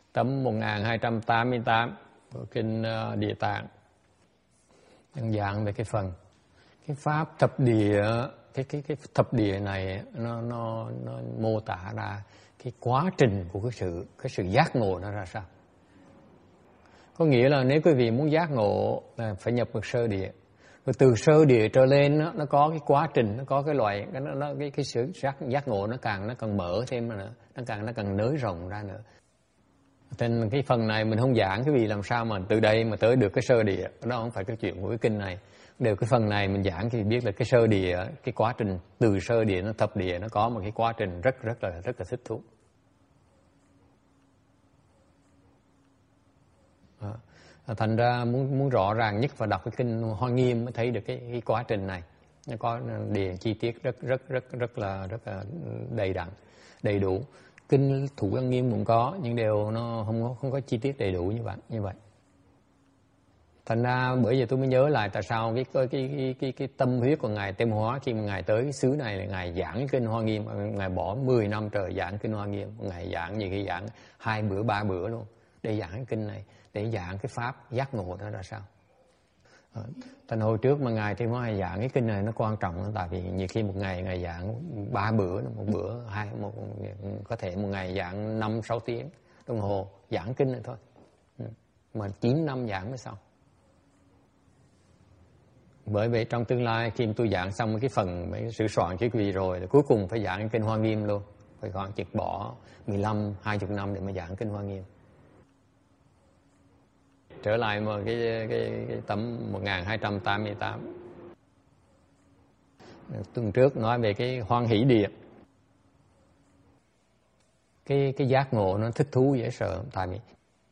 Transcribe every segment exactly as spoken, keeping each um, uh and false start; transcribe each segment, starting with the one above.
tấm một nghìn hai trăm tám mươi tám của kinh Địa Tạng đang giảng về cái phần cái pháp thập địa. Cái cái cái thập địa này nó nó nó mô tả ra cái quá trình của cái sự cái sự giác ngộ nó ra sao. Có nghĩa là nếu quý vị muốn giác ngộ là phải nhập được sơ địa. Rồi từ sơ địa trở lên nó, nó có cái quá trình, nó có cái loại cái nó, nó cái cái sự giác giác ngộ nó càng nó càng mở thêm nữa, nó càng nó càng nới rộng ra nữa. Nên cái phần này mình không giảng cái gì làm sao mà từ đây mà tới được cái sơ địa, đó không phải cái chuyện của cái kinh này. Đều cái phần này mình giảng thì biết là cái sơ địa, cái quá trình từ sơ địa nó thập địa nó có một cái quá trình rất rất là rất là thích thú. À, thành ra muốn muốn rõ ràng nhất và đọc cái kinh Hoa Nghiêm mới thấy được cái, cái quá trình này. Nó có địa chi tiết rất rất rất rất là rất là đầy đặn, đầy đủ. Kinh Thủ Lăng Nghiêm cũng có, nhưng đều nó không có không có chi tiết đầy đủ như vậy như vậy. Thành ra bởi vì tôi mới nhớ lại tại sao cái cái cái cái, cái tâm huyết của ngài Tem Hóa khi mà ngài tới cái xứ này là ngài giảng kinh Hoa Nghiêm, ngài bỏ mười năm trời giảng kinh Hoa Nghiêm, ngài giảng nhiều khi giảng hai bữa ba bữa luôn để giảng cái kinh này, để giảng cái pháp giác ngộ đó ra sao. Thành hồi trước mà ngài Tem Hóa giảng cái kinh này nó quan trọng, tại vì nhiều khi một ngày ngài giảng ba bữa, một bữa hai một có thể một ngày giảng năm sáu tiếng đồng hồ giảng kinh này thôi, mà chín năm giảng mới xong. Bởi vậy trong tương lai khi tôi giảng xong cái phần mấy sự soạn chữ quý vị rồi, cuối cùng phải giảng kinh Hoa Nghiêm luôn, phải khoảng chừng bỏ mười lăm hai mươi năm để mà giảng kinh Hoa Nghiêm. Trở lại một cái, cái, cái tấm một nghìn hai trăm tám mươi tám. Tuần trước nói về cái hoan hỷ địa. Cái, cái giác ngộ nó thích thú dễ sợ, tại vì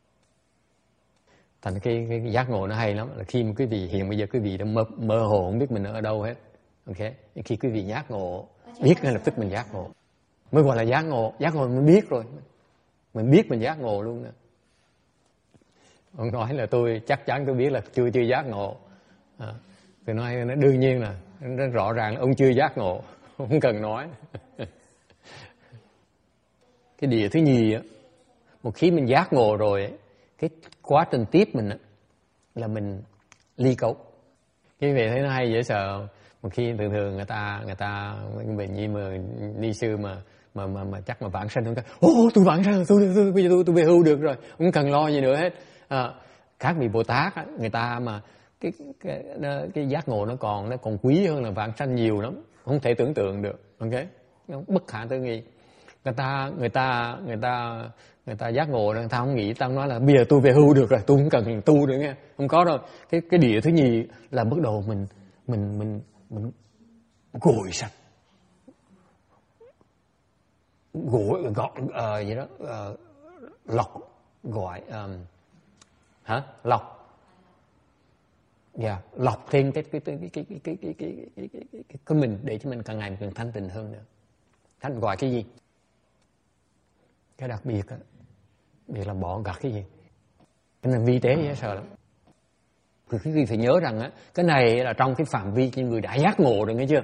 thành cái, cái, cái giác ngộ nó hay lắm là khi mà quý vị hiện bây giờ quý vị đã mơ, mơ hồ không biết mình ở đâu hết. Ok, khi quý vị giác ngộ biết ngay lập tức mình giác ngộ mới gọi là giác ngộ. Giác ngộ mình biết rồi, mình biết mình giác ngộ luôn nè. Ông nói là tôi chắc chắn tôi biết là chưa chưa giác ngộ. À, tôi nói nó đương nhiên là nó rõ ràng là ông chưa giác ngộ, không cần nói. Cái địa thứ nhì á, một khi mình giác ngộ rồi, cái quá trình tiếp mình á, là mình ly cấu. Cái việc thấy nó hay dễ sợ. Một khi thường thường người ta người ta bệnh nhi mà ni sư mà mà mà mà chắc mà vãng sanh không ta, ô tôi vãng sanh, tôi tôi bây giờ tôi tôi về hưu được rồi, không cần lo gì nữa hết. À, các vị Bồ Tát á, người ta mà cái cái cái, cái giác ngộ nó còn nó còn quý hơn là vãng sanh nhiều lắm, không thể tưởng tượng được. Ok, nó bất khả tư nghị. Người ta người ta người ta người ta giác ngộ, người ta không nghĩ, ta nói là bây giờ tôi về hưu được rồi, tôi không cần tu nữa nghe, không có đâu. Cái cái địa thứ nhì là bắt đầu mình mình mình mình gội sạch, gội gọt uh, gì đó uh, lọc gọi um, hả lọc dạ yeah, lọc thêm cái cái cái cái cái cái cái cái cái cái cái cái mình để cho mình càng ngày càng thanh tịnh hơn nữa. Thanh gọi cái gì? Cái đặc biệt á, biệt là bỏ gạt cái gì? Cái này vi tế dễ sợ lắm. Thì quý vị phải nhớ rằng á, cái này là trong cái phạm vi cái người đã giác ngộ rồi, nghe chưa?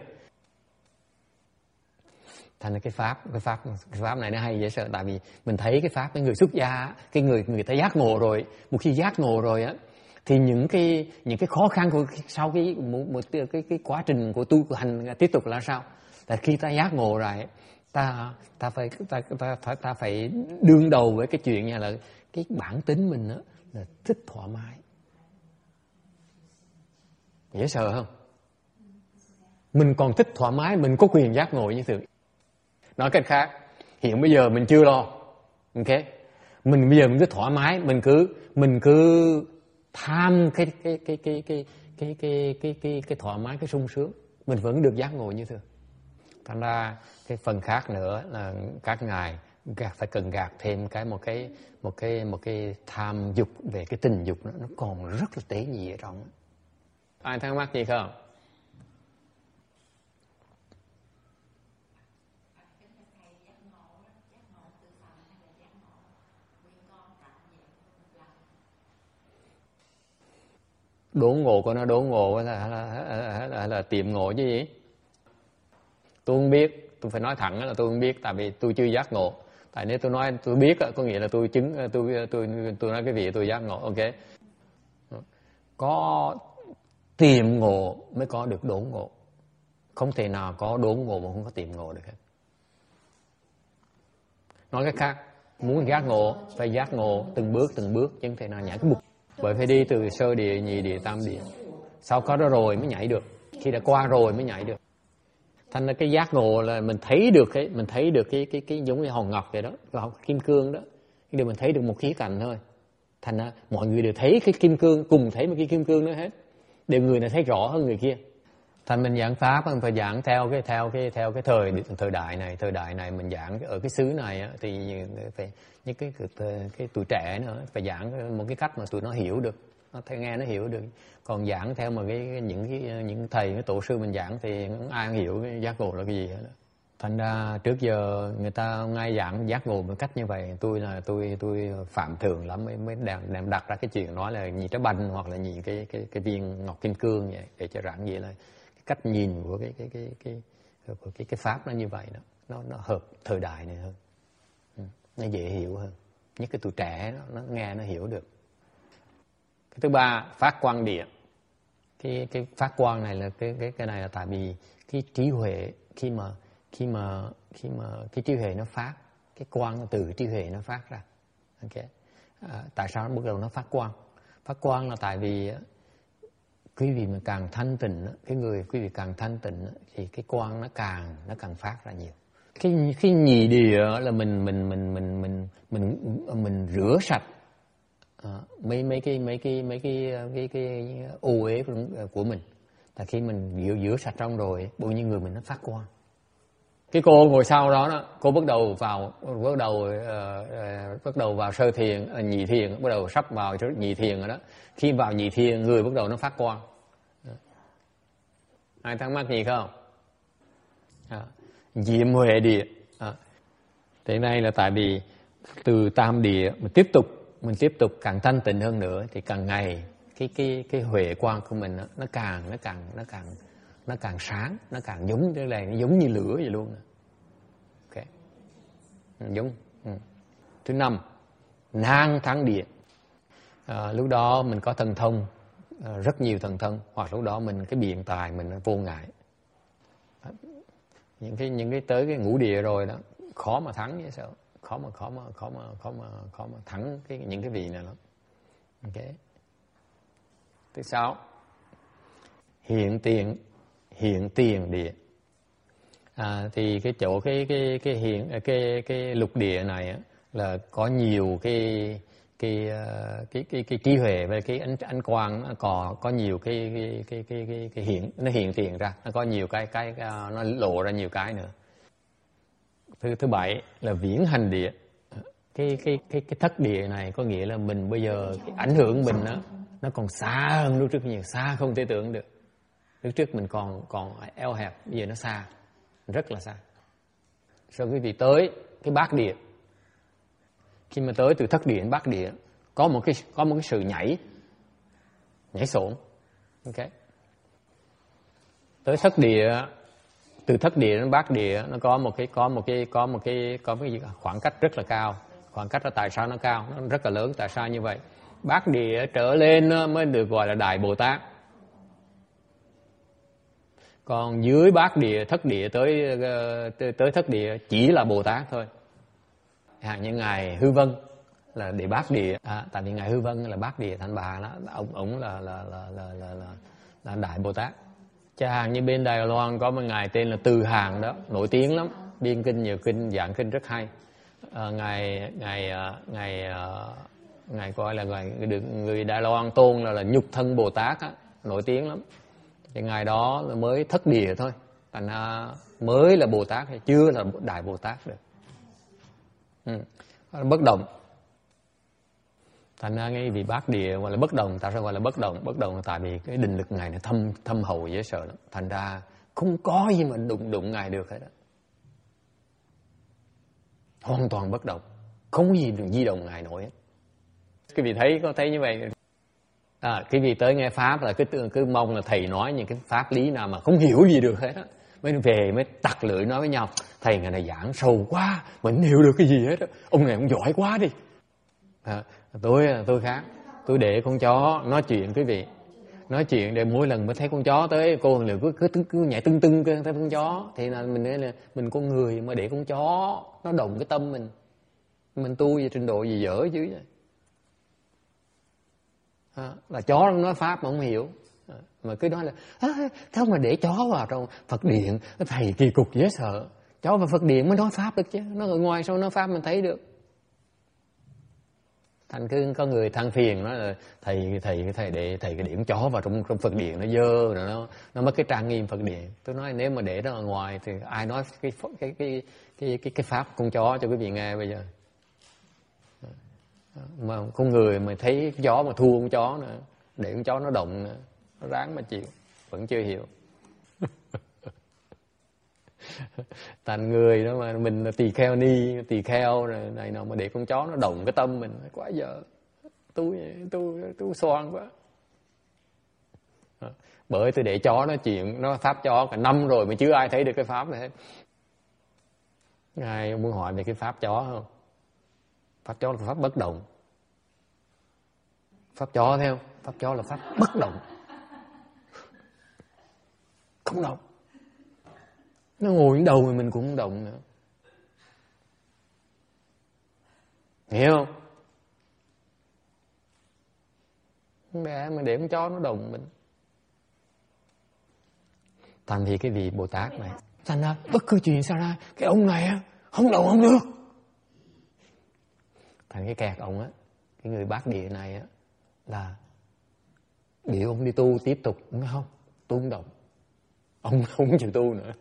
Thành ra cái pháp, cái pháp, cái pháp này nó hay dễ sợ, tại vì mình thấy cái pháp cái người xuất gia, cái người người ta giác ngộ rồi, một khi giác ngộ rồi á, thì những cái những cái khó khăn của sau cái một, một cái cái quá trình của tu của hành tiếp tục là sao? Là khi ta giác ngộ rồi, ta ta phải ta ta ta, ta phải đương đầu với cái chuyện như là cái bản tính mình á là thích thoải mái. Dễ sợ không? Mình còn thích thoải mái, mình có quyền giác ngộ như thường. Nói cách khác, hiện bây giờ mình chưa lo, ok? Mình bây giờ mình cứ thoải mái, mình cứ mình cứ tham cái cái cái cái cái cái cái cái cái cái thoải mái, cái sung sướng, mình vẫn được giác ngộ như thường. Thành ra cái phần khác nữa là các ngài phải cần gạt thêm cái một cái một cái một cái tham dục về cái tình dục, nó nó còn rất là tế nhị ở trong. Ai thắc mắc gì không? Đốn ngộ của nó đốn ngộ là là, là, là, là tiệm ngộ chứ gì? Tôi không biết, tôi phải nói thẳng là tôi không biết, tại vì tôi chưa giác ngộ. Tại nếu tôi nói tôi biết có nghĩa là tôi chứng tôi tôi tôi nói cái vị tôi giác ngộ. Ok, có tiệm ngộ mới có được đốn ngộ, không thể nào có đốn ngộ mà không có tiệm ngộ được hết. Nói cách khác, muốn giác ngộ phải giác ngộ từng bước từng bước, chứ không thể nào nhảy cái bục. Bởi phải đi từ sơ địa, nhị địa, tam địa, sau có đó rồi mới nhảy được, khi đã qua rồi mới nhảy được. Thành ra cái giác ngộ là mình thấy được cái mình thấy được cái cái cái giống như hòn ngọc vậy đó, cái kim cương đó, nhưng mình thấy được một khía cạnh thôi. Thành ra mọi người đều thấy cái kim cương, cùng thấy một cái kim cương đó hết, đều người này thấy rõ hơn người kia. Thành mình giảng pháp mình phải giảng theo cái theo cái theo cái thời thời đại này, thời đại này mình giảng ở cái xứ này á, thì phải những cái cái, cái tuổi trẻ nữa phải giảng một cái cách mà tụi nó hiểu được, nó thấy nghe nó hiểu được. Còn giảng theo mà cái những cái những thầy cái tổ sư mình giảng thì không ai hiểu cái giác ngộ là cái gì hết. Thành ra trước giờ người ta ngay giảng giác ngộ một cách như vậy, tôi là tôi tôi phạm thường lắm mới mới đem, đem đặt ra cái chuyện nói là nhị trái banh hoặc là nhị cái cái cái viên ngọc kim cương vậy, để cho rằng vậy là cái cách nhìn của cái cái cái cái của cái cái pháp nó như vậy đó, nó nó hợp thời đại này hơn, nó dễ hiểu hơn, nhất cái tuổi trẻ nó, nó nghe nó hiểu được. Cái thứ ba, phát quang địa. Cái cái phát quang này là cái cái cái này là tại vì cái trí huệ khi mà khi mà khi mà cái trí huệ nó phát, cái quang từ trí huệ nó phát ra. Ok. À, tại sao nó bắt đầu nó phát quang? Phát quang là tại vì quý vị mà càng thanh tịnh, cái người quý vị càng thanh tịnh thì cái quang nó càng nó càng phát ra nhiều. Cái cái nhị địa là mình mình mình mình mình mình mình, mình rửa sạch à, mấy mấy cái mấy cái mấy cái cái cái ô uế của, của mình. Tại khi mình rửa rửa sạch trong rồi, bao nhiêu người mình nó phát quang. Cái cô ngồi sau đó, đó cô bắt đầu vào bắt đầu uh, uh, bắt đầu vào sơ thiền, uh, nhị thiền, bắt đầu sắp vào nhị thiền rồi đó. Khi vào nhị thiền, người bắt đầu nó phát quang. Ai thắc mắc gì không? À, diệm huệ địa. À, thế này là tại vì từ tam địa mình tiếp tục mình tiếp tục càng thanh tịnh hơn nữa thì càng ngày cái cái cái huệ quang của mình nó, nó càng nó càng nó càng nó càng sáng, nó càng giống như là nó giống như lửa vậy luôn. Ok, giống. Ừ. Thứ năm, nan thắng địa. À, lúc đó mình có thần thông, à, rất nhiều thần thông, hoặc lúc đó mình cái biện tài mình nó vô ngại. À, những cái những cái tới cái ngũ địa rồi đó khó mà thắng vậy sao? Khó mà khó mà khó mà khó mà khó mà thắng cái những cái vị này lắm. Ok. Thứ sáu, hiện tiền hiện tiền địa. À, thì cái chỗ cái cái cái hiện cái cái lục địa này á, là có nhiều cái cái cái cái cái trí huệ về cái ánh ánh quang, nó có có nhiều cái cái cái cái cái, cái hiện nó hiện tiền ra, nó có nhiều cái cái nó lộ ra nhiều cái nữa. Thứ thứ bảy là viễn hành địa. Cái cái cái cái thất địa này có nghĩa là mình bây giờ cái ảnh hưởng mình đó, nó còn xa hơn lúc trước nhiều, xa không thể tưởng được. Lúc trước mình còn còn eo hẹp, bây giờ nó xa, rất là xa. Sau quý vị tới cái bát địa, khi mà tới từ thất địa đến bát địa, có một cái có một cái sự nhảy, nhảy xổn. Ok. Tới thất địa, từ thất địa đến bát địa, nó có một cái có một cái có một cái có cái khoảng cách rất là cao. Khoảng cách là tại sao nó cao, nó rất là lớn. Tại sao như vậy? Bát địa trở lên mới được gọi là Đại Bồ Tát. Còn dưới bát địa, thất địa tới tới, tới thất địa chỉ là Bồ Tát thôi. Hàng như ngài Hư Vân là địa bát địa, à, tại vì ngài Hư Vân là bát địa Thành Bà đó, ông ông là là là là là, là, là Đại Bồ Tát. Cha hàng như bên Đài Loan có một ngài tên là Từ Hàng đó, nổi tiếng lắm, biên kinh nhiều kinh, giảng kinh rất hay. À, ngài ngài ngài ngài coi là ngài được người Đài Loan tôn là là Nhục Thân Bồ Tát á, nổi tiếng lắm. Thì ngài đó là mới thất địa thôi, thành ra mới là Bồ Tát, chưa là Đại Bồ Tát được. Ừ. Bất động. Thành ra ngay vì bát địa gọi là bất động. Tại sao gọi là bất động? Bất động là tại vì cái định lực ngài này thâm thâm hậu dễ sợ lắm. Thành ra không có gì mà đụng đụng ngài được hết đó. Hoàn toàn bất động, không gì được di động ngài nổi hết. Quý vị thấy có thấy như vậy? À, quý vị tới nghe pháp là cứ cứ mong là thầy nói những cái pháp lý nào mà không hiểu gì được hết á, mới về mới tặc lưỡi nói với nhau: thầy ngày này giảng sâu quá, mình hiểu được cái gì hết đó. Ông này ông giỏi quá đi. À, tôi tôi khác, tôi để con chó nói chuyện quý vị, nói chuyện để mỗi lần mới thấy con chó tới cô liền cứ cứ, cứ, cứ nhảy tưng tưng cái con chó, thì là mình là mình con người mà để con chó nó động cái tâm mình, mình tu về trình độ gì dở chứ vậy. À, là chó nó nói pháp mà không hiểu, à, mà cứ nói là à, sao mà để chó vào trong Phật điện, thầy kỳ cục dễ sợ. Chó vào Phật điện mới nói pháp được chứ, nó ở ngoài sao nói pháp mình thấy được. Thành cứ có người than phiền nói là thầy thầy thầy để thầy cái điểm chó vào trong trong Phật điện nó dơ rồi nó nó mất cái trang nghiêm Phật điện. Tôi nói nếu mà để nó ở ngoài thì ai nói cái cái cái cái cái, cái pháp con chó cho quý vị nghe bây giờ. Mà con người mà thấy chó mà thua con chó nữa, để con chó nó động nữa, nó ráng mà chịu, vẫn chưa hiểu. Thành người đó mà mình là tỳ kheo ni, tỳ kheo rồi này nào mà để con chó nó động cái tâm mình, quá giờ tôi tôi tôi xoan quá. Bởi tôi để chó nói chuyện, nó pháp chó cả năm rồi mà chưa ai thấy được cái pháp này hết. Ngài muốn hỏi về cái pháp chó không? Pháp chó là pháp bất động. Pháp chó thấy không? Pháp chó là pháp bất động, không động. Nó ngồi đến đầu thì mình cũng không động nữa. Hiểu không? Để mà để con chó nó động mình. Thành thì cái vị Bồ Tát này, thành ra bất cứ chuyện sao ra, cái ông này á không động không được. Thành cái kẹt ông á, cái người bát địa này á, là biểu ông đi tu tiếp tục, nói không, tu không động. Ông không chịu tu nữa.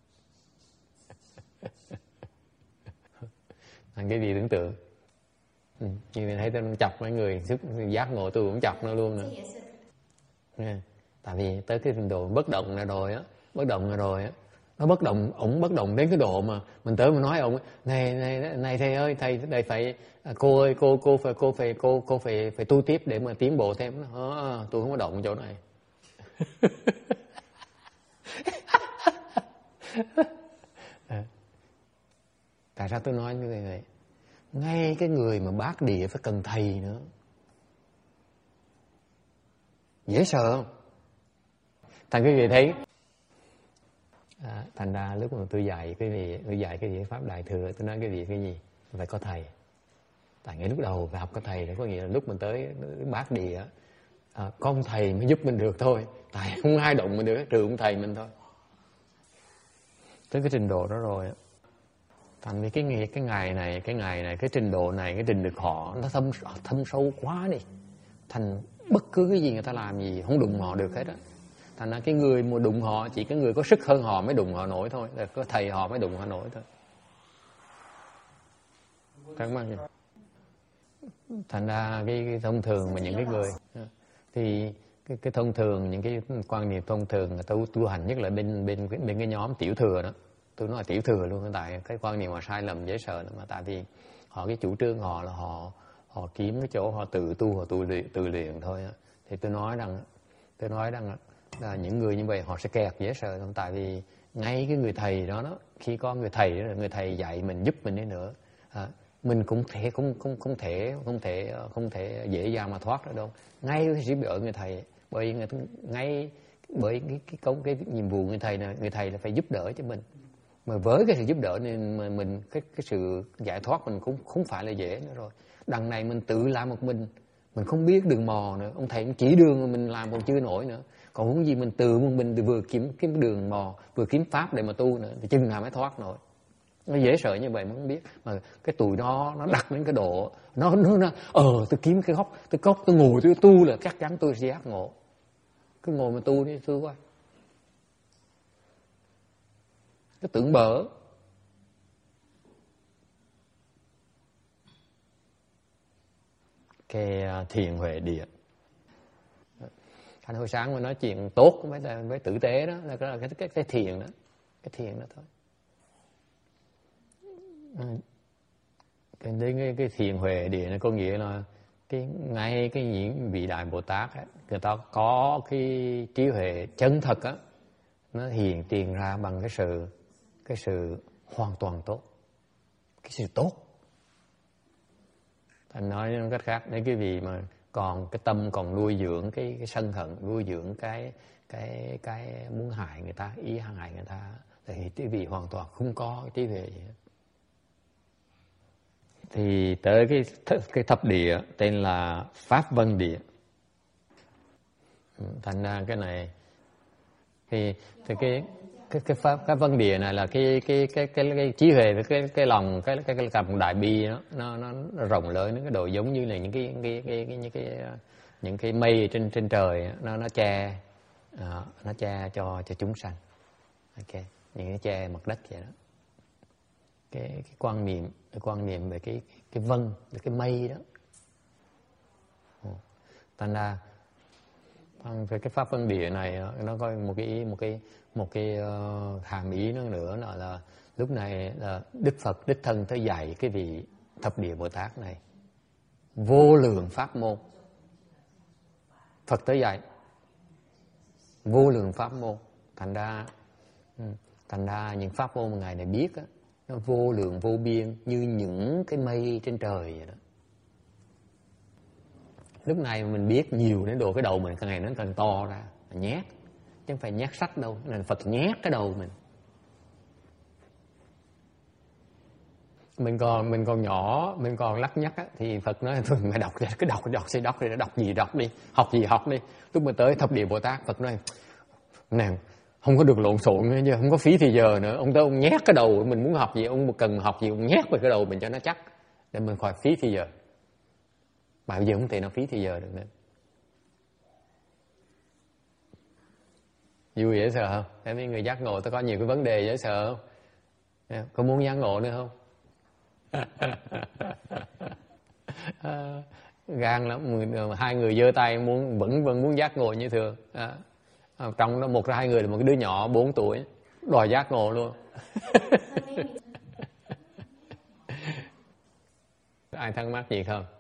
Thành cái gì tưởng tượng. Ừ, như mình thấy tôi chọc mấy người sức giác ngộ tôi cũng chọc nó luôn nữa. Yeah. Tại vì tới cái trình độ bất động là rồi á, bất động là rồi á, nó bất động, ổng bất động đến cái độ mà mình tới mình nói ông này này này thầy ơi, thầy đây phải cô ơi, cô cô phải cô phải cô cô phải phải tu tiếp để mà tiến bộ thêm. À, tôi không có động chỗ này. À, tại sao tôi nói như thế này? Ngay cái người mà bát địa phải cần thầy nữa. Dễ sợ không? Thành quý vị thấy, à, thành ra lúc mà tôi dạy cái gì, tôi dạy cái gì pháp đại thừa, tôi nói cái gì cái gì phải có thầy. Tại ngay lúc đầu phải học có thầy, có nghĩa là lúc mình tới bát địa, à, có ông thầy mới giúp mình được thôi. Tại không ai động mình được, trừ ông thầy mình thôi. Tới cái trình độ đó rồi, thành vì cái cái ngày này, cái ngày này, cái trình độ này, cái trình được họ nó thâm thâm sâu quá đi. Thành bất cứ cái gì người ta làm gì không đụng họ được hết á. Thành ra cái người mà đụng họ, chỉ cái người có sức hơn họ mới đụng họ nổi thôi, là có thầy họ mới đụng họ nổi thôi. Các bạn, thành ra cái, cái thông thường mà những cái người thì cái, cái thông thường, những cái quan niệm thông thường người tu tu hành, nhất là bên bên bên cái nhóm tiểu thừa đó, tôi nói là tiểu thừa luôn, tại cái quan niệm mà sai lầm dễ sợ mà. Tại vì họ cái chủ trương họ là họ họ kiếm cái chỗ họ tự tu, họ tu luyện, tự luyện thôi. Thì tôi nói rằng tôi nói rằng là những người như vậy họ sẽ kẹt dễ sợ không? Tại vì ngay cái người thầy đó đó, khi có người thầy đó, người thầy dạy mình, giúp mình đi nữa, à, mình cũng thể không không không thể không thể không thể dễ dàng mà thoát ra đâu. Ngay cái sự ở người thầy, bởi người ngay bởi cái cái công cái, cái nhiệm vụ người thầy là người thầy là phải giúp đỡ cho mình. Mà với cái sự giúp đỡ nên mà mình cái cái sự giải thoát mình cũng không phải là dễ nữa rồi. Đằng này mình tự làm một mình, mình không biết đường mò nữa, ông thầy cũng chỉ đường mà mình làm còn chưa nổi nữa. Còn huống gì mình tự một mình vừa kiếm kiếm đường mò, vừa kiếm pháp để mà tu nữa, thì chừng nào mới thoát nổi. Nó dễ sợ như vậy mà không biết. Mà cái tụi nó nó đặt đến cái độ nó nó nó ờ tôi kiếm cái góc, tôi góc tôi ngồi tôi tu là chắc chắn tôi sẽ giác ngộ. Cứ ngồi mà tu đi, tu quá. Cái tưởng bở. Cái thiền huệ địa. Thành hồi sáng mà nói chuyện tốt với với tử tế đó là cái cái cái thiền đó, cái thiền đó thôi. Cái cái, cái thiền huệ địa này có nghĩa là cái ngay cái những vị đại Bồ Tát ấy, người ta có cái trí huệ chân thật á, nó hiện tiền ra bằng cái sự cái sự hoàn toàn tốt, cái sự tốt. Anh nói một cách khác, nếu quý vị mà còn cái tâm còn nuôi dưỡng cái, cái sân hận, nuôi dưỡng cái cái cái muốn hại người ta, ý hại người ta, thì quý vị hoàn toàn không có trí huệ gì hết. Thì tới cái cái thập địa tên là Pháp Vân Địa. Thành ra cái này thì thì cái cái cái pháp cái Vân Địa này là cái cái cái cái cái trí huệ với cái cái lòng cái cái cái lòng đại bi đó, nó nó, nó rộng lớn, cái độ giống như là những cái cái cái, cái những cái những cái mây trên trên trời, nó nó che uh, nó che cho cho chúng sanh. Ok, những cái che mặt đất vậy đó. Cái cái quan niệm cái quan niệm về cái cái vân, về cái mây đó. Thành ra về cái pháp Vân Địa này nó có một cái ý, một cái một cái uh, hàm ý nữa nữa là, là lúc này là Đức Phật đích thân tới dạy cái vị thập địa Bồ Tát này vô lượng pháp môn. Phật tới dạy vô lượng pháp môn, thành ra thành ra những pháp môn mà ngài này biết á, nó vô lượng vô biên như những cái mây trên trời vậy đó. Lúc này mình biết nhiều đến độ cái đầu mình càng ngày nó càng to ra, nhét, chứ không phải nhét sách đâu, nên Phật nhét cái đầu mình. Mình còn mình còn nhỏ, mình còn lắc nhắc á, thì Phật nói thôi mày đọc cái đọc đọc sẽ đọc đi, đọc gì đọc đi, học gì học đi. Lúc mà tới thập địa Bồ Tát, Phật nói nè, không có được lộn xộn nữa, chứ không có phí thì giờ nữa. Ông tới ông nhét cái đầu, mình muốn học gì, ông cần học gì, ông nhét vào cái đầu mình cho nó chắc, để mình khỏi phí thì giờ. Mà bây giờ không thể nào phí thì giờ được nữa. Vui dễ sợ không? Thấy mấy người giác ngộ tôi có nhiều cái vấn đề dễ sợ không? Có muốn giác ngộ nữa không? À, gan lắm, hai người giơ tay muốn vẫn vẫn muốn giác ngộ như thường. À, trong đó một ra hai người là một cái đứa nhỏ bốn tuổi đòi giác ngộ luôn. Ai thắc mắc gì không?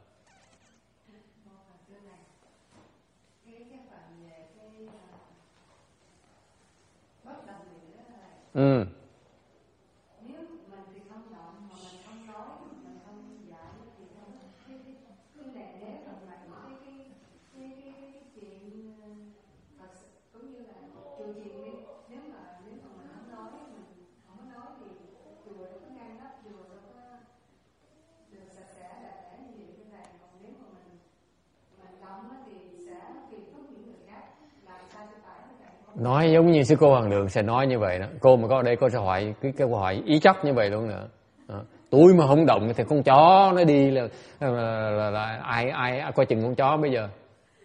Ừ. Nếu mình thì không động mà mình không nói, mình không dạy thì không cái cái này nếu mà cái cái cái cái cái chuyện Phật cũng như là chùa chiền đi, nếu mà nếu mà mình không nói, mình không có nói thì chùa nó có ngăn nắp, chùa nó có được sạch sẽ là để như vậy cái này. Còn nếu mà mình mình động thì sẽ phiền phức những người khác, làm sao cho phải nó chạy. Nói giống như sư cô Hoàng Lượng sẽ nói như vậy đó. Cô mà có ở đây cô sẽ hỏi cái câu hỏi ý chóc như vậy luôn nữa. Đó. Tôi mà không động thì con chó nó đi là, là, là, là, là ai, ai ai coi chừng con chó bây giờ.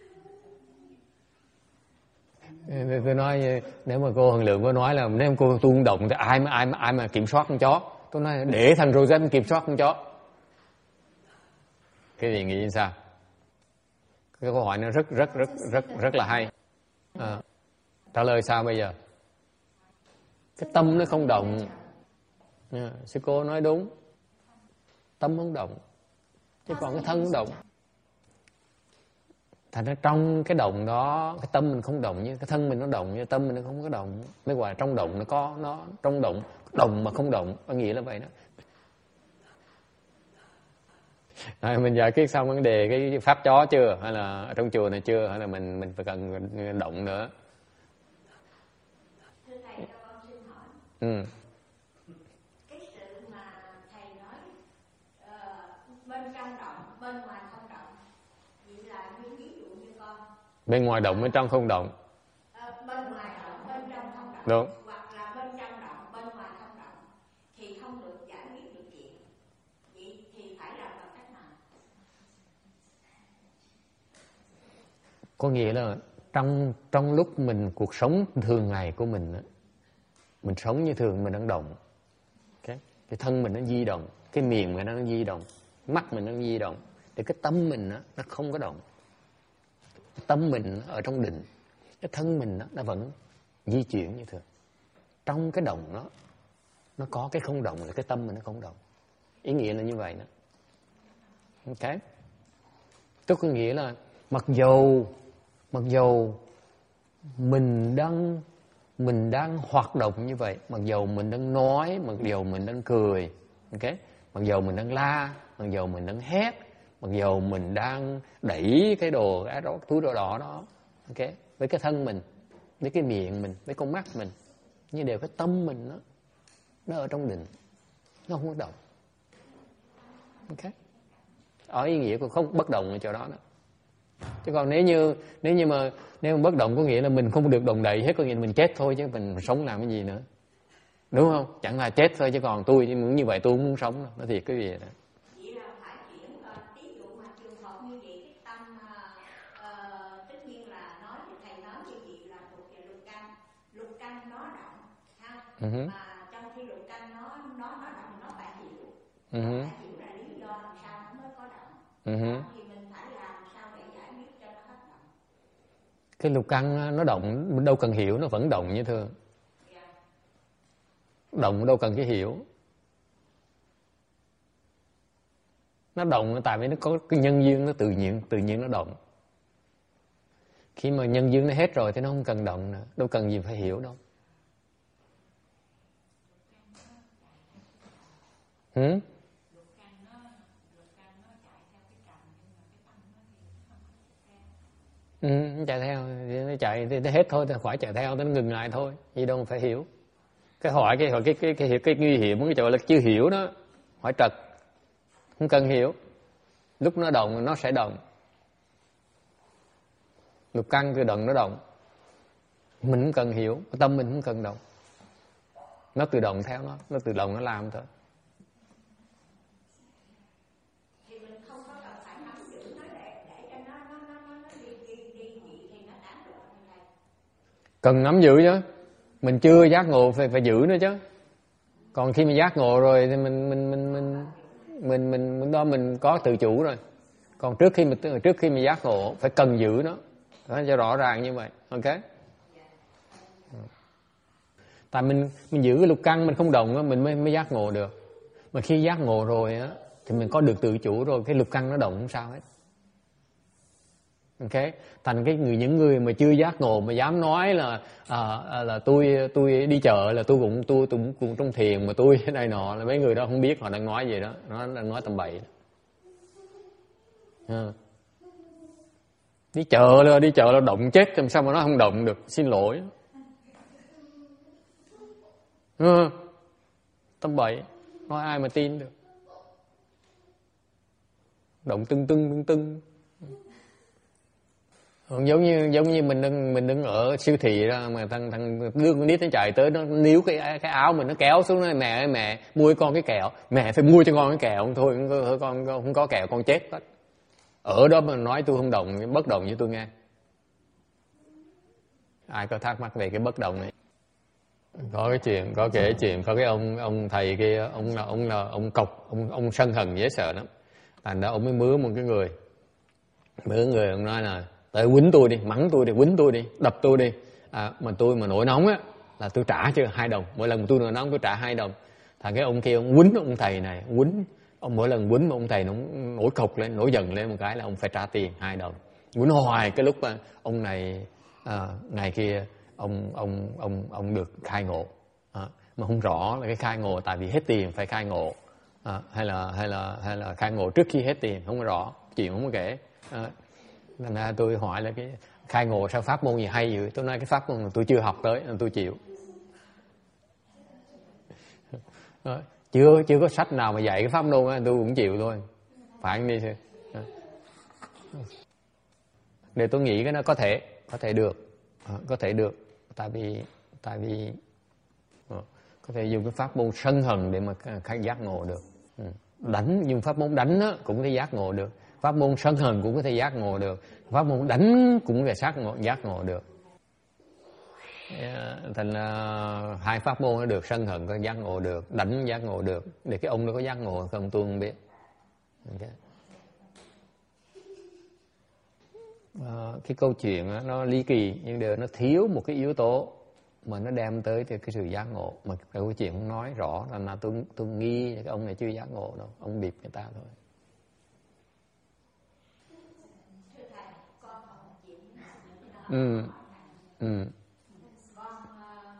Tôi nói nếu mà cô Hoàng Lượng có nói là nếu cô tôi không động thì ai mà ai mà ai mà kiểm soát con chó. Tôi nói để thằng Rô Dân kiểm soát con chó. Cái gì nghĩ sao? Cái câu hỏi nó rất rất rất rất rất là hay. À. Trả lời sao bây giờ? Cái tâm nó không động. À, sư cô nói đúng. Tâm không động, chứ còn cái thân không động. Thành ra trong cái động đó, cái tâm mình không động, như cái thân mình nó động, như tâm mình nó không có động. Mới gọi là trong động nó có, nó trong động, động mà không động, có nghĩa là vậy đó. À, mình giải quyết xong vấn đề cái pháp chó chưa? Hay là ở trong chùa này chưa? Hay là mình mình phải cần động nữa? Ừ. Cái sự mà thầy nói uh, bên trong động, bên ngoài không động, vậy là như ví dụ như con bên ngoài động, bên trong không động. Uh, bên ngoài động, bên trong không động. Đúng. Hoặc là bên trong động, bên ngoài không động, thì không được giải quyết được chuyện. Vậy thì phải làm bằng cách nào? Có nghĩa là trong trong lúc mình cuộc sống thường ngày của mình, mình sống như thường mình đang động, okay. Cái thân mình nó di động, cái miệng mình nó di động, mắt mình nó di động, thì cái tâm mình nó, nó không có động. Cái tâm mình ở trong định, cái thân mình nó, nó vẫn di chuyển như thường. Trong cái động đó nó có cái không động là cái tâm mình nó không động. Ý nghĩa là như vậy đó. Ok. Tức có nghĩa là mặc dầu mặc dầu mình đang mình đang hoạt động như vậy, mặc dầu mình đang nói, mặc dầu mình đang cười, ok, mặc dầu mình đang la, mặc dầu mình đang hét, mặc dầu mình đang đẩy cái đồ cái đó, túi đồ đỏ đó, ok, với cái thân mình, với cái miệng mình, với con mắt mình, nhưng đều cái tâm mình nó nó ở trong định, nó không bất động, ok. Ở ý nghĩa của không bất động ở chỗ đó đó. Chứ còn nếu như nếu như mà nếu mà bất động có nghĩa là mình không được động đậy hết, có nghĩa là mình chết thôi, chứ mình, mình sống làm cái gì nữa, đúng không? Chẳng là chết thôi, chứ còn tôi muốn như vậy tôi cũng muốn sống đâu. Nó thiệt cái gì đó. Vậy là phải chuyển ví dụ mà trường hợp như vậy, cái tâm uh, tất nhiên là nói thì thầy nói như vậy là thuộc về lục căn, lục căn nó động ha, uh-huh. Mà trong khi lục căn nó nó nó động nó phải hiểu, uh-huh. Nó phải hiểu là lý do làm sao nó mới có động, uh-huh. Thì mình phải làm sao để giải quyết cho nó hết động. Cái lục căn nó động mình đâu cần hiểu, nó vẫn động như thường. Yeah. Động đâu cần cái hiểu. Nó động tại vì nó có cái nhân duyên, nó tự nhiên tự nhiên nó động. Khi mà nhân duyên nó hết rồi thì nó không cần động nữa, đâu cần gì phải hiểu đâu. Hử? Ừ, nó chạy theo, nó chạy thì nó hết thôi, thì khỏi chạy theo, nó ngừng lại thôi, gì đâu phải hiểu. Cái hỏi cái hỏi cái cái cái cái, cái nguy hiểm cái chỗ là chưa hiểu đó, hỏi trật, không cần hiểu, lúc nó động nó sẽ động, lục căn cứ động nó động, mình không cần hiểu, tâm mình không cần động, nó tự động theo nó, nó tự động nó làm thôi. Cần nắm giữ chứ, mình chưa giác ngộ phải phải giữ nữa chứ. Còn khi mình giác ngộ rồi thì mình mình mình mình mình mình, mình đó mình có tự chủ rồi. Còn trước khi mình trước khi mình giác ngộ phải cần giữ nó, đó cho rõ ràng như vậy, ok? Tại mình mình giữ cái lục căn mình không động đó, mình mới mới giác ngộ được. Mà khi giác ngộ rồi á thì mình có được tự chủ rồi, cái lục căn nó động không sao hết. Ok, thành cái người những người mà chưa giác ngộ mà dám nói là à, là tôi tôi đi chợ là tôi cũng tôi tôi cũng trong thiền mà tôi này nọ, là mấy người đó không biết họ đang nói gì đó, nó đang nói tầm bậy. À. Đi chợ là đi chợ là động chết, làm sao mà nó không động được, xin lỗi. À. Tầm bậy, nói ai mà tin được. Động tưng tưng tưng tưng. Giống như giống như mình đứng mình đứng ở siêu thị ra mà thằng thằng đưa con nít nó chạy tới, nó níu cái cái áo mình, nó kéo xuống, nói mẹ ơi mẹ mua con cái kẹo, mẹ phải mua cho con cái kẹo, thôi không có, con không có kẹo con chết hết. Ở đó mà nói tôi không động, bất động như tôi nghe. Ai có thắc mắc về cái bất động này? Có cái chuyện, có kể chuyện có cái ông ông thầy kia, ông là ông là ông cọc, ông ông sân hận dễ sợ lắm. Thành ra ông mới mướn một cái người, mướn người ông nói là tới quýnh tôi đi, mắng tôi đi, quýnh tôi đi, đập tôi đi, à, mà tôi mà nổi nóng á là tôi trả cho hai đồng, mỗi lần tôi nổi nóng tôi trả hai đồng. Thằng cái ông kia ông quýnh ông thầy này, quýnh ông, mỗi lần quýnh mà ông thầy nó nổi cộc lên, nổi giận lên một cái là ông phải trả tiền hai đồng, quýnh hoài. Cái lúc mà ông này à, ngày kia ông ông ông ông được khai ngộ, à, mà không rõ là cái khai ngộ tại vì hết tiền phải khai ngộ, à, hay là hay là hay là khai ngộ trước khi hết tiền, không rõ, chuyện không có kể. À, nên là tôi hỏi là cái khai ngộ sao pháp môn gì hay vậy? Tôi nói cái pháp môn tôi chưa học tới nên tôi chịu. Chưa chưa có sách nào mà dạy cái pháp môn á, tôi cũng chịu thôi. Phải không đi thôi. Để tôi nghĩ cái nó có thể có thể được, à, có thể được, tại vì tại vì à, có thể dùng cái pháp môn sân hận để mà khai giác ngộ được. Ừ. Đánh dùng pháp môn đánh á, cũng có thể giác ngộ được. Pháp môn sân hận cũng có thể giác ngộ được. Pháp môn đánh cũng có thể giác ngộ, giác ngộ được. Thành uh, hai pháp môn nó được, sân hận có giác ngộ được, đánh giác ngộ được. Để cái ông nó có giác ngộ không tôi không biết. Okay. Uh, cái câu chuyện đó, nó ly kỳ nhưng đều nó thiếu một cái yếu tố mà nó đem tới cái sự giác ngộ, mà cái câu chuyện không nói rõ là, là tôi tôi nghi cái ông này chưa giác ngộ đâu, ông bịp người ta thôi. Ừ. Ừ. Con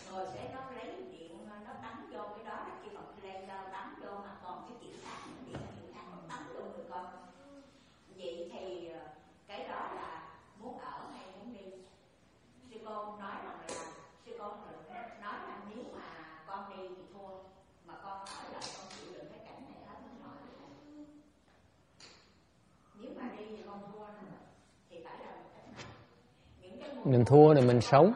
rồi sẽ nó lấy điện nó tắm vô cái đó là khi mà laser tắm vô mà còn cái chuyện khác điện điện khác nó tắm vô người con. Vậy thì cái đó là muốn ở hay muốn đi? Sư cô nói rằng là sư cô nói là nếu mà con đi thì thua, mà con ở lại con chịu đựng cái cảnh này hết không nói. Nếu mà đi thì con thua nữa thì phải là một cách nào? Những cái mình thua thì mình sống.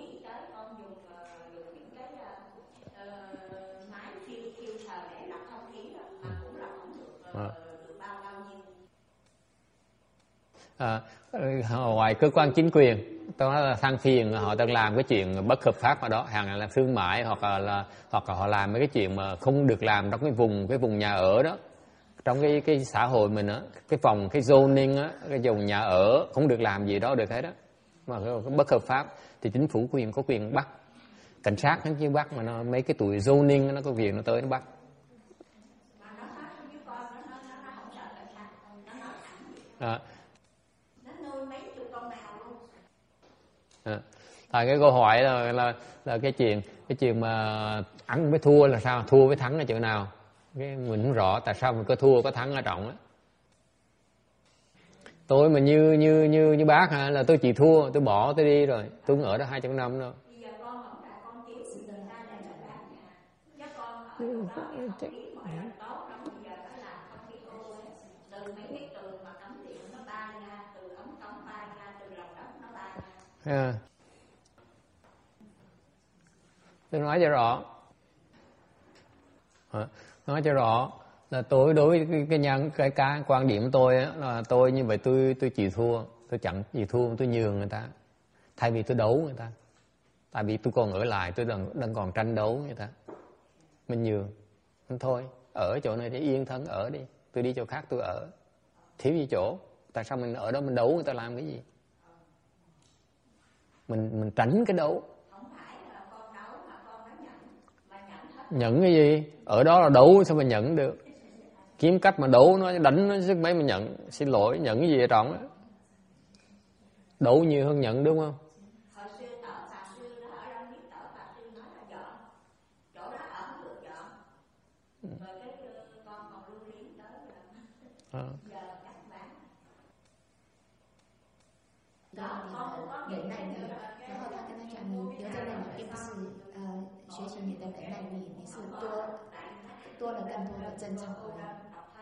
À, ngoài cơ quan chính quyền, tôi nói là than phiền họ đang làm cái chuyện bất hợp pháp ở đó, hàng là thương mại hoặc là, là hoặc là họ làm mấy cái chuyện mà không được làm trong cái vùng cái vùng nhà ở đó, trong cái cái xã hội mình á, cái phòng cái zoning á, cái vùng nhà ở không được làm gì đó được hết đó, mà bất hợp pháp thì chính phủ quyền có quyền bắt, cảnh sát nó chứ bắt, mà nó mấy cái tụi zoning nó có quyền nó tới nó bắt. À. À, tại cái câu hỏi là, là là cái chuyện cái chuyện mà ăn với thua là sao, thua với thắng là chỗ nào, cái mình không rõ tại sao mình có thua có thắng ở trọng á. Tôi mà như như như như bác hả, là tôi chỉ thua, tôi bỏ tôi đi rồi, tôi không ở đó hai trăm năm đâu. À. Tôi nói cho rõ, à, nói cho rõ là tôi đối với cái cái, nhân, cái, cái quan điểm của tôi á, là tôi như vậy tôi tôi chịu thua, tôi chẳng chịu thua, tôi nhường người ta thay vì tôi đấu người ta, tại vì tôi còn ở lại, tôi đang, đang còn tranh đấu người ta, mình nhường thôi, ở chỗ này để yên thân ở đi, tôi đi chỗ khác tôi ở, thiếu gì chỗ, tại sao mình ở đó mình đấu người ta làm cái gì, mình mình tránh cái đấu. Nhận cái gì? Ở đó là đấu sao mà nhận được? Kiếm cách mà đấu nó, đánh nó sức mấy mà nhận. Xin lỗi, nhận cái gì ở trọng á? Đấu nhiều hơn nhận đúng không? Hồi xưa tợ Pháp Sư đó ở đâu biết tợ Pháp Sư nói là dọn. Chỗ đó ở không được dọn. Rồi cái con còn lưu luyến tới là giờ các bạn. Đó, con cũng có những này nữa. 然后他跟他讲，你留在那里并不是呃学习你的忍耐力，你是多多了更多的争吵而已。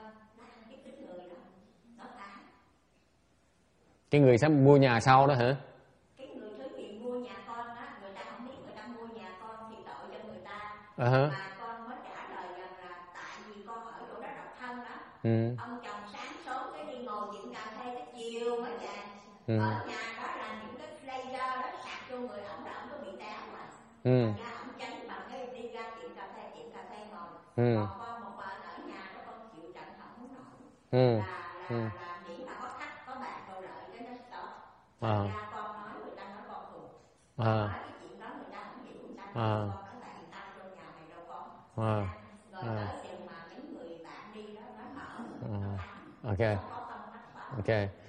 Cái người sẽ mua nhà sau đó hả? Cái người thứ gì mua nhà con á, người ta không biết người ta mua nhà con thì tội cho người ta. Uh-huh. Mà con mới trả lời rằng là tại vì con ở chỗ đó độc thân đó. Ừ. Ông chồng sáng sớm cái đi ngồi chuyện cà phê tới chiều mới về. Ừ. Ở nhà đó là những cái laser đó sạc vô người ổng, là ổng có bị té mà. Ừ. Ra ổng tránh bằng cái đi ra tiệm cà phê, tiệm cà phê ngồi. Ừ. Còn con một bạn ở nhà đó con chịu trận không muốn nổi. Ừ. Là là, Ừ. là miễn là có khách có bạn đồ lợi cái nó stop. À. Ra con nói người ta nói con thù. À. Nói cái chuyện đó người ta không hiểu, người ta nói À. con nói là người ta trong nhà này đâu con. À. Rồi À. tới chừng mà những người bạn đi đó nó mở. À. Ok. Ok.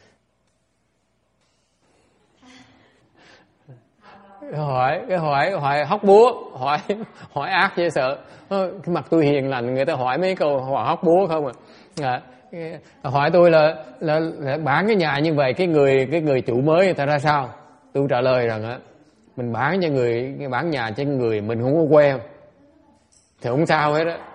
Cái hỏi cái hỏi hỏi hóc búa, hỏi hỏi ác dễ sợ. Cái mặt tôi hiền lành, người ta hỏi mấy câu hỏi hóc búa không à. À, hỏi tôi là, là là bán cái nhà như vậy, cái người cái người chủ mới người ta ra sao? Tôi trả lời rằng á, mình bán cho người bán nhà cho người mình không có quen thì không sao hết á.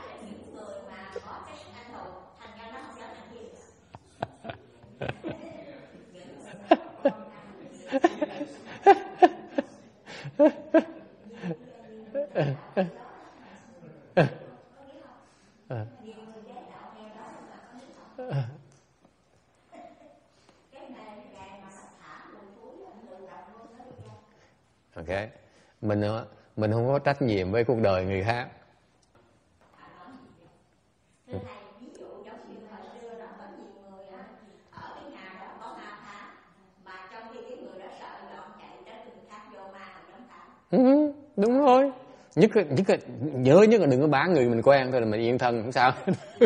Ok, mình mình không có trách nhiệm với cuộc đời người khác. Thưa thầy, ví dụ giống như hồi xưa đó có nhiều người ở cái nhà đó có ma phá, mà trong khi cái người đó sợ dọn chạy đến người khác vô ma rồi đóng phá. Ừ, đúng rồi. Nhất nhất nhớ nhất là đừng có bán người mình quen thôi là mình yên thân không sao.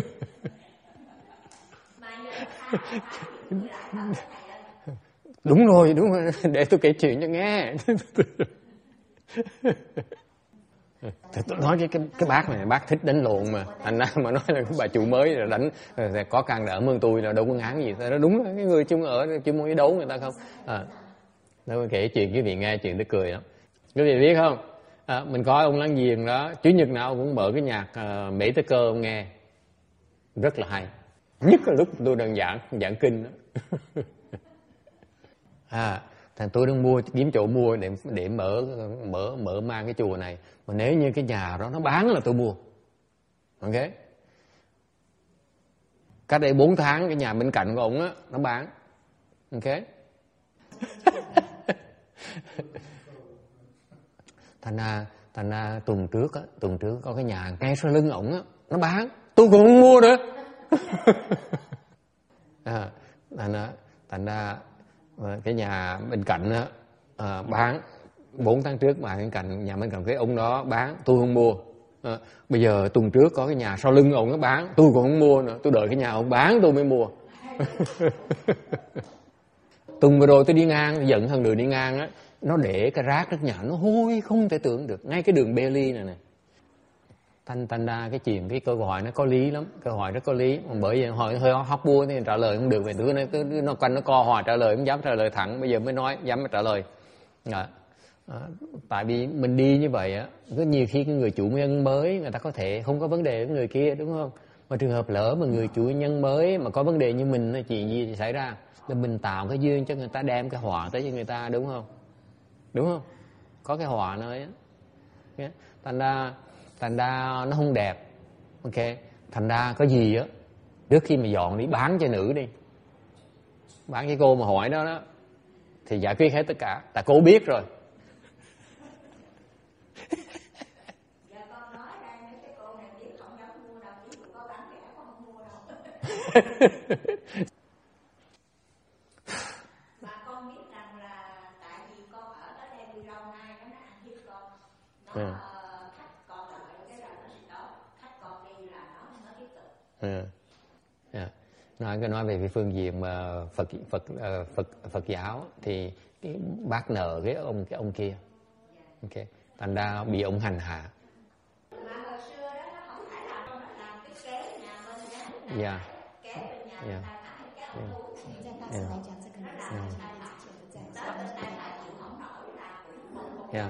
Mà nhớ phá phá thì người lại không thầy ơi. Đúng rồi, đúng rồi. Để tôi kể chuyện cho nghe. Thì tôi nói cái, cái cái bác này bác thích đánh lộn mà, thành ra mà nói là cái bà chủ mới là đánh có can đảm hơn tôi là đâu có ngán gì. Nó đúng là cái người chung ở chung muốn đấu người ta không. À, nó kể chuyện quý vị nghe chuyện để cười lắm. Quý vị biết không? À, mình coi ông láng giềng đó, chủ nhật nào cũng mở cái nhạc uh, Mỹ Tây Cơ ông nghe, rất là hay. Nhất là lúc tôi đang giảng giảng kinh đó. À, thằng tôi đang mua kiếm chỗ mua để để mở mở mở mang cái chùa này. Mà nếu như cái nhà đó nó bán là tôi mua. Ok. Cách đây bốn tháng cái nhà bên cạnh của ông á nó bán. Ok. Thành ra thành ra tuần trước á, tuần trước có cái nhà ngay sau lưng ổng á nó bán, tôi cũng không mua nữa. À, thành ra thành ra cái nhà bên cạnh á à, bán bốn tháng trước mà bên cạnh nhà bên cạnh cái ông đó bán, tôi không mua. À, bây giờ tuần trước có cái nhà sau lưng ông nó bán, tôi cũng không mua nữa, tôi đợi cái nhà ông bán tôi mới mua. Tuần vừa rồi tôi đi ngang, dẫn thằng đường đi ngang á, nó để cái rác trước nhà nó hôi không thể tưởng được, ngay cái đường Bailey này này. Thành thành ra cái chuyện cái câu hỏi nó có lý lắm, câu hỏi rất có lý. Mà bởi vì hỏi hơi hóc bua thì trả lời không được, về đứa nó nó quanh nó co hoài trả lời không dám trả lời thẳng, bây giờ mới nói dám trả lời. À, à, tại vì mình đi như vậy á, có nhiều khi cái người chủ nhân mới người ta có thể không có vấn đề với người kia, đúng không? Mà trường hợp lỡ mà người chủ nhân mới mà có vấn đề như mình, chuyện gì xảy ra? Là mình tạo cái duyên cho người ta đem cái họa tới cho người ta, đúng không? Đúng không? Có cái họa nơi á. Yeah. Thành ra thành ra nó không đẹp. Ok. Thành ra có gì á, trước khi mà dọn đi bán cho nữ đi, bán cái cô mà hỏi đó đó, thì giải quyết hết tất cả. Tại cô biết rồi. Giờ con nói đây mấy cái cô này biết không dám mua đâu, chỉ có bán rẻ con không mua đâu. Mà con biết rằng là tại vì con ở tới đây đi lâu nay nó ăn hiếp con, nó yeah. khách còn lại cái là nó sẽ đó, khách còn đi là nó nó tiếp tục. Yeah. Yeah. Nói cái nói về cái phương diện mà Phật Phật uh, Phật Phật giáo thì cái bác nợ cái ông cái ông kia. Ok. Thành ra bị ông hành hạ. Mà hồi xưa đó nó không phải là nó làm cái kế nhà bên đó. Dạ. Kế bên nhà người ta thả cái ông cũ. 在大师来讲，这个男生是被解的在 Yeah.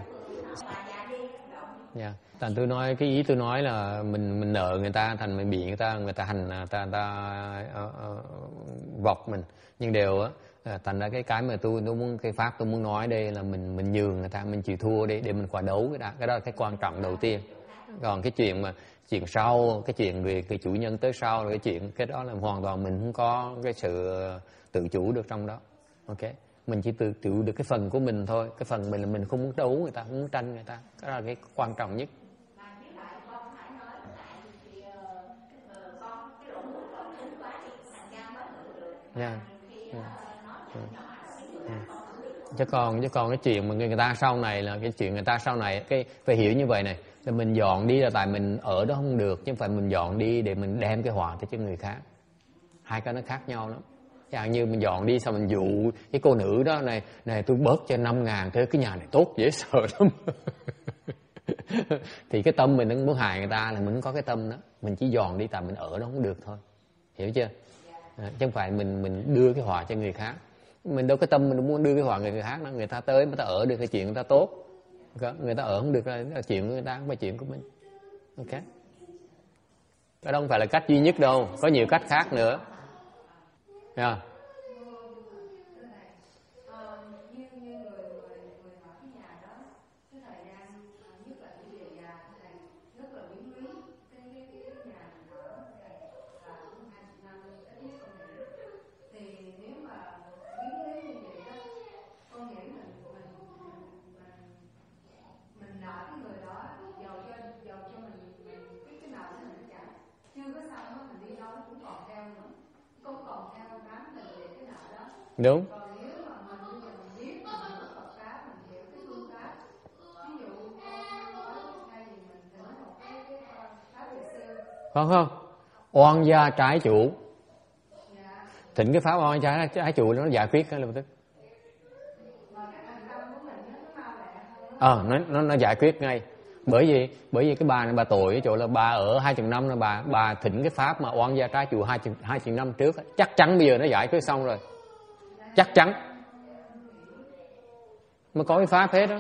Yeah. Thành tôi nói cái ý tôi nói là mình mình nợ người ta, thành mình bị người ta người ta hành người ta người ta uh, uh, vọc mình, nhưng đều á thành ra cái cái mà tôi tôi muốn cái pháp tôi muốn nói đây là mình mình nhường người ta, mình chịu thua đi để mình qua đấu cái đó, cái đó là cái quan trọng đầu tiên. Còn cái chuyện mà chuyện sau, cái chuyện về cái chủ nhân tới sau là cái chuyện cái đó là hoàn toàn mình không có cái sự tự chủ được trong đó. Ok. Mình chỉ tự chủ được cái phần của mình thôi, cái phần mình là mình không muốn đấu người ta, không muốn tranh người ta, cái đó là cái quan trọng nhất. Yeah. Yeah. Yeah. Chứ còn chứ còn cái chuyện mà người ta sau này là cái chuyện người ta sau này cái phải hiểu như vậy này, là mình dọn đi là tại mình ở đó không được, chứ không phải mình dọn đi để mình đem cái họa tới cho người khác. Hai cái nó khác nhau lắm. Chẳng như mình dọn đi xong mình dụ cái cô nữ đó này này tôi bớt cho năm ngàn thế cái nhà này tốt dễ sợ lắm. Thì cái tâm mình muốn hại người ta là mình có cái tâm đó, mình chỉ dọn đi tại mình ở đó không được thôi, hiểu chưa? À, chứ không phải mình mình đưa cái họa cho người khác, mình đâu cái tâm mình muốn đưa cái họa người khác đó, người ta tới người ta ở được cái chuyện người ta tốt, người ta ở không được là chuyện của người ta, không phải chuyện của mình. Ok, cái đó không phải là cách duy nhất đâu, có nhiều cách khác nữa. Yeah. Đúng. Có không? Oan gia trái chủ. Thịnh cái pháp oan gia trái chủ nó giải quyết cái lập tức. ờ nó, nó nó giải quyết ngay. Bởi vì bởi vì cái bà này bà tội ở chỗ là bà ở hai chục năm là bà bà thỉnh cái pháp mà oan gia trái chủ hai chục hai chục năm trước, chắc chắn bây giờ nó giải quyết xong rồi, chắc chắn mà có cái pháp hết đó.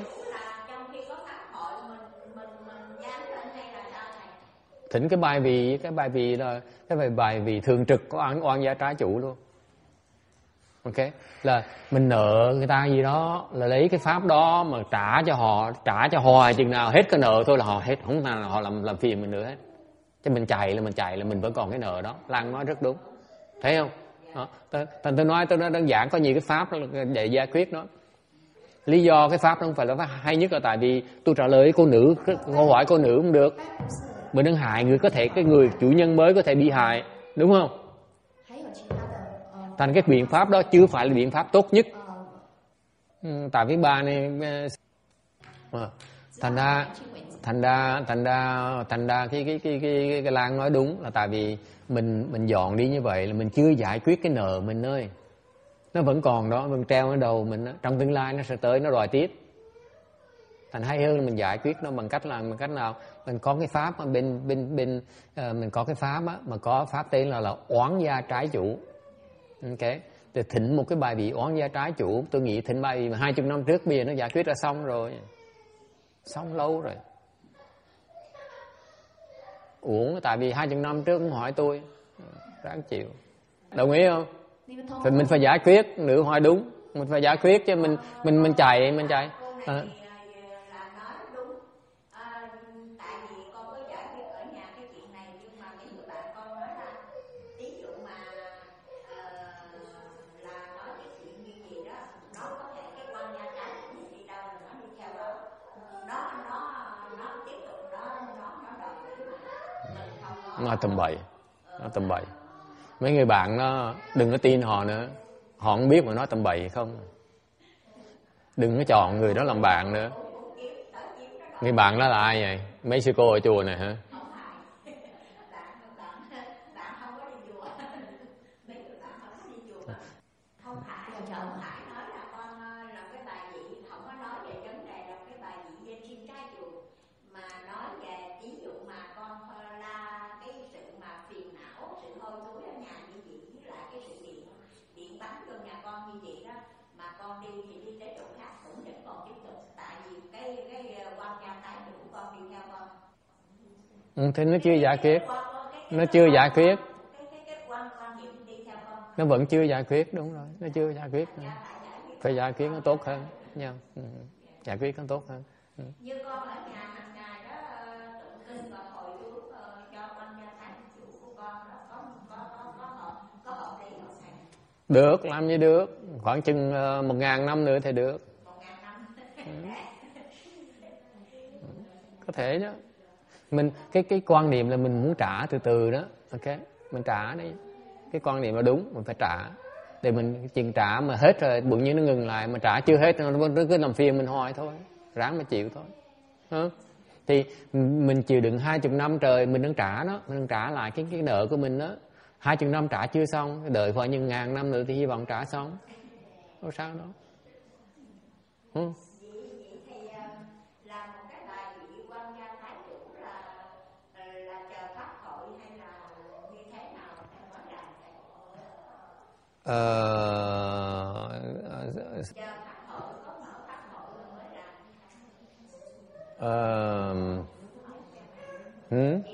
Thỉnh cái bài vị cái bài vị là cái bài bài vị thường trực có oan oan gia trái chủ luôn. Ok, là mình nợ người ta gì đó là lấy cái pháp đó mà trả cho họ, trả cho hoài chừng nào hết cái nợ thôi là họ hết, không nào họ làm làm phiền mình nữa hết. Chứ mình chạy là mình chạy là mình vẫn còn cái nợ đó. Lan nói rất đúng, thấy không? Đó, tôi, tôi nói tôi nói đơn giản có nhiều cái pháp để giải quyết nó. Lý do cái pháp không phải là hay nhất là tại vì tôi trả lời cô nữ, câu hỏi cô nữ không được, mình đang hại người, có thể cái người chủ nhân mới có thể bị hại, đúng không? Thành cái biện pháp đó chưa phải là biện pháp tốt nhất. Ừ, tại vì bà này à, thành ra thành ra thành ra thành ra cái cái cái cái cái, cái Lan nói đúng là tại vì mình mình dọn đi như vậy là mình chưa giải quyết cái nợ mình ơi, nó vẫn còn đó, vẫn treo ở đầu mình đó. Trong tương lai nó sẽ tới nó đòi tiếp. Thành hay hơn là mình giải quyết nó bằng cách là bằng cách nào mình có cái pháp mà bên bên bên uh, mình có cái pháp á, mà có pháp tên là là oán gia trái chủ. Ok, thì thỉnh một cái bài vị oán gia trái chủ, tôi nghĩ thỉnh bài vị mà hai chục năm trước bây giờ nó giải quyết ra xong rồi, xong lâu rồi. Uổng, tại vì hai chục năm trước cũng hỏi tôi, ráng chịu. Đồng ý không? Thì mình phải giải quyết, nữ hỏi đúng, mình phải giải quyết chứ mình mình mình chạy mình chạy. À. Nói tầm bậy, nói tầm bậy. Mấy người bạn nó đừng có tin họ nữa, họ không biết mà nói tầm bậy không. Đừng có chọn người đó làm bạn nữa. Người bạn đó là ai vậy? Mấy sư cô ở chùa này hả? Ừ, thì nó chưa giải quyết, nó chưa giải quyết, nó vẫn chưa giải quyết, đúng rồi, nó chưa giải quyết, phải giải quyết nó tốt hơn nha, ừ. Giải quyết nó tốt hơn. Ừ. Được, làm gì được, khoảng chừng một ngàn năm nữa thì được. Ừ. Có thể đó. Mình cái cái quan niệm là mình muốn trả từ từ đó, ok, mình trả đi, cái quan niệm là đúng, mình phải trả, để mình chừng trả mà hết rồi bỗng nhiên nó ngừng lại, mà trả chưa hết nó cứ làm phiền mình hoài thôi, ráng mà chịu thôi. Hả? Thì mình chịu đựng hai chục năm trời mình đang trả đó, mình đang trả lại cái cái nợ của mình đó, hai chục năm trả chưa xong, đợi khoảng những ngàn năm nữa thì hy vọng trả xong, có sao đó. Ừ. Ờ... Ờ... Ừ?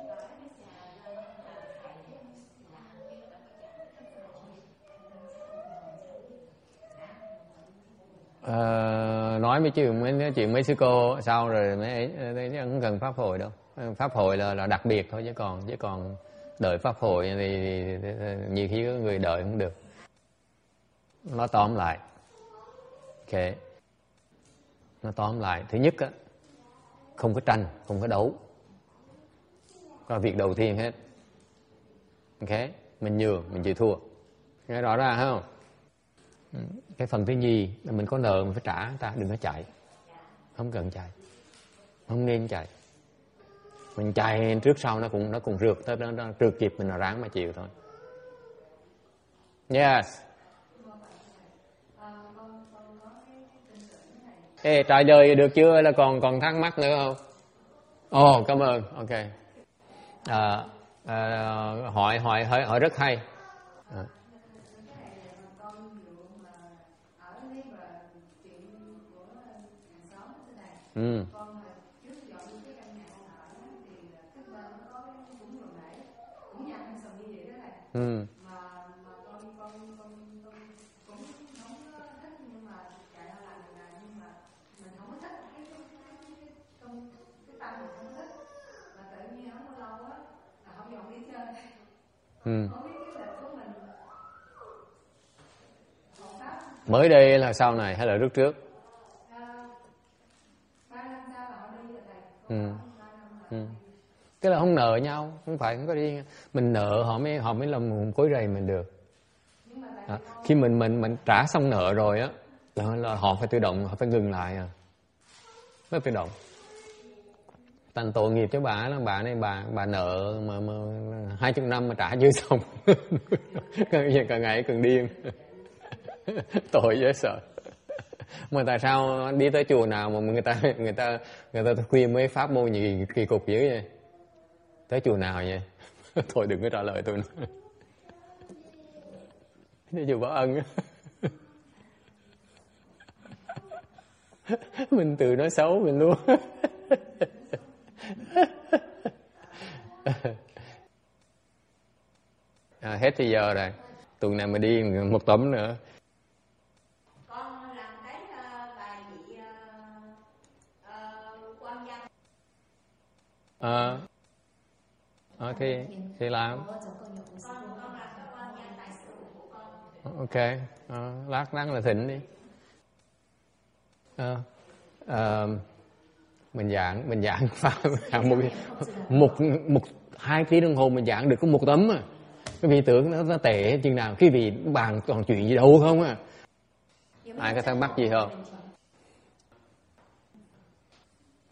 Ờ... Nói mấy chuyện mấy nói chuyện mấy sư cô sau rồi mấy ấy không cần pháp hội đâu, pháp hội là là đặc biệt thôi, chứ còn chứ còn đợi pháp hội thì, thì, thì, thì nhiều khi có người đợi không được. Nó tóm lại, ok, nó tóm lại, thứ nhất á, không có tranh, không có đấu, là việc đầu tiên hết. Ok, mình nhường, mình chịu thua, nghe rõ ra không? Cái phần thứ nhì là mình có nợ mình phải trả người ta, đừng có chạy, không cần chạy, không nên chạy. Mình chạy trước sau nó cũng nó cũng rượt tới, nó, nó trượt kịp mình là ráng mà chịu thôi. Yes. Ê, trả lời được chưa, là còn còn thắc mắc nữa không? Ồ, oh, cảm ơn. Ok. À, à, hỏi hỏi hỏi hỏi rất hay. À. Ừ. Ừ. Ừ. Mới đây là sau này hay là lúc trước? Ừ. Ừ. Tức là không nợ nhau, không phải không có đi, mình nợ họ mới họ mới làm một cối rầy mình được. À, khi mình mình mình trả xong nợ rồi á, là, là họ phải tự động, họ phải ngừng lại à, nó tự động. Thành tội nghiệp cho bà là bà này bà bà nợ mà, mà hai chục năm mà trả chưa xong, càng giờ càng ngày càng điên, tội dễ sợ. Mà tại sao đi tới chùa nào mà người ta người ta người ta khuyên mấy pháp môn gì kỳ cục dữ vậy? Tới chùa nào vậy? Thôi đừng có trả lời tôi nữa. Đi chùa Bảo Ân. Mình tự nói xấu mình luôn. À, hết thì giờ rồi, tuần này mà đi một tấm nữa. Con làm cái uh, bài vị uh, uh, quan văn. À, à, thì thì làm. Con con làm cái quan văn tài sự của con. Ok, à, lát lát là thỉnh đi. À, à, mình giảng mình giảng một một một hai tiếng đồng hồ mình giảng được có một tấm à. Cái vị tưởng nó, nó tệ chừng nào, cái vị bàn toàn chuyện gì đâu không à. Ai có thắc mắc gì không?